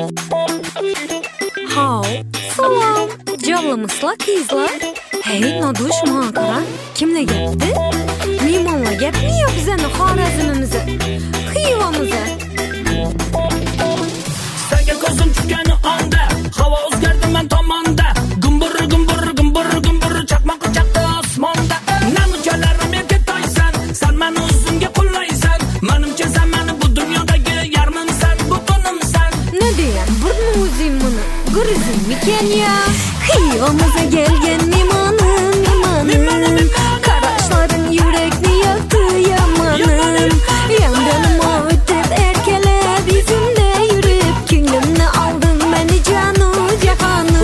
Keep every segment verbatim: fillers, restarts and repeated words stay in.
Hao, salom, javlamışlar kızlar. Hey, noduş muhakara, kimle geldi? Mimonla gapmiyor bizeni Xorazmimizni, Xivamizni. Senga ko'zim tushgani onda, havo o'zgardi men tomonda. Gumbur gumbur gumbur gumbur chaqmoq chaqdi osmonda. Namuchalarim menga toysan, sen meni o'zingga qo'llaysan. Menimcha sen meni bu dunyodagi yarmimsan, butunimsan. Ne deyan, bir o'zing buni gurizim mikan ya? Xivamizga kelgan mimonim, mimonim. Qarashlaring yurakni yoqdi yomonim. Yandanim o'tib erkalab izimda yurib, ko'nglimni alding meni janu jahonim.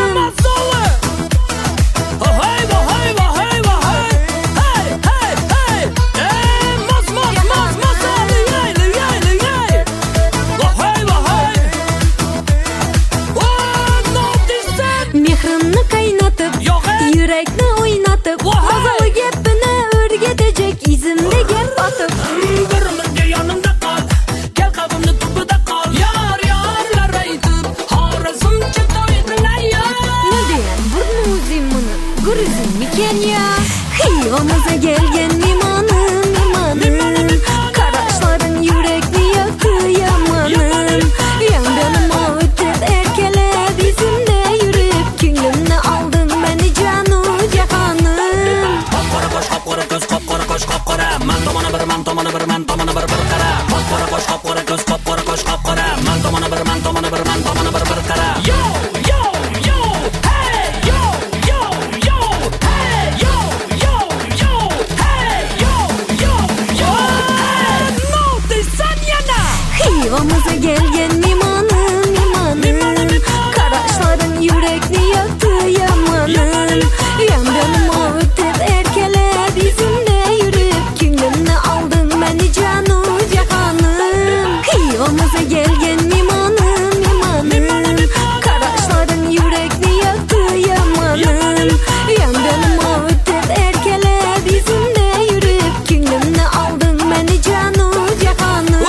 Mehrimni qaynatib, yurakni o'ynatib, mazali gapini o'rgatajak izimda gap otib. Birimizga yonimda qol, kel qalbimni tubida qol. Yor yorlar aytib, Xorazmcha to'ydilar ya. Ne deyan, bir o'zing buni gurizim mikan ya? Xivamizga kelgan mimonim, mimonim. Qarashlaring yurakni yoqdi yomonim. Yandanim o'tib erkalab izimda yurib, ko'nglimni alding meni janu jahonim. Qora qosh, qora ko'z, qora qosh, qora. Men tomona bir, men tomona bir, men tomona bir bir qara. Qora qosh, qora ko'z, qora qosh, qora. Men tomona bir, men tomona bir, men tomona bir bir qara. Yo, yo, yo, hey, yo, yo, yo, hey, yo, yo, yo, hey, yo, yo, yo. No desan yana. Xivamizga kelgan mimonim, mimonim. Qarashlaring yurakni yoqdi yomonim. Yandanim o'tib erkalab izimda yurib, ko'nglimni alding meni janu jahonim. Xivamizga kelgan mimonim, mimonim. Qarashlaring yurakni yoqdi yomonim. Yandanim o'tib erkalab izimda yurib, ko'nglimni alding meni janu jahonim.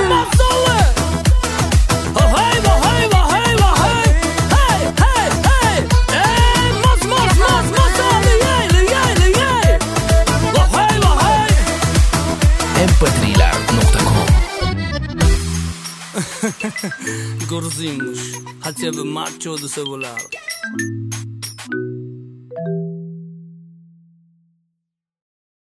em p trilar nokta com Gurziymuş, хотя бы macho desa bo'lar.